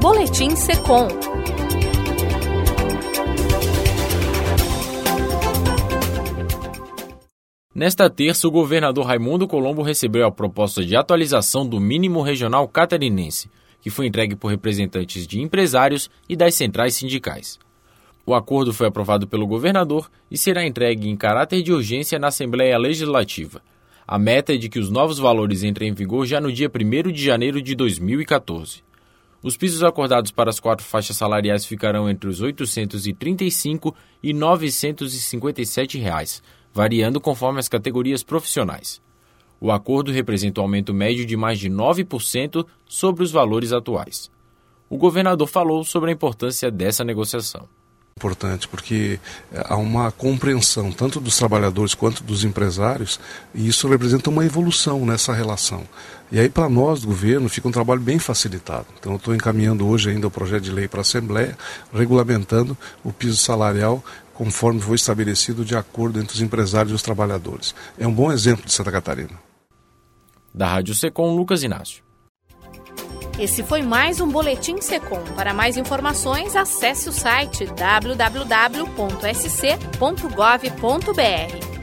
Boletim Secom. Nesta terça, o governador Raimundo Colombo recebeu a proposta de atualização do mínimo regional catarinense, que foi entregue por representantes de empresários e das centrais sindicais. O acordo foi aprovado pelo governador e será entregue em caráter de urgência na Assembleia Legislativa. A meta é de que os novos valores entrem em vigor já no dia 1º de janeiro de 2014. Os pisos acordados para as 4 faixas salariais ficarão entre os R$ 835 e R$ 957, variando conforme as categorias profissionais. O acordo representa um aumento médio de mais de 9% sobre os valores atuais. O governador falou sobre a importância dessa negociação. Importante porque há uma compreensão tanto dos trabalhadores quanto dos empresários e isso representa uma evolução nessa relação. E aí para nós do governo fica um trabalho bem facilitado. Então eu estou encaminhando hoje ainda o projeto de lei para a Assembleia, regulamentando o piso salarial conforme foi estabelecido de acordo entre os empresários e os trabalhadores. É um bom exemplo de Santa Catarina. Da Rádio Secom, Lucas Inácio. Esse foi mais um Boletim Secom. Para mais informações, acesse o site www.sc.gov.br.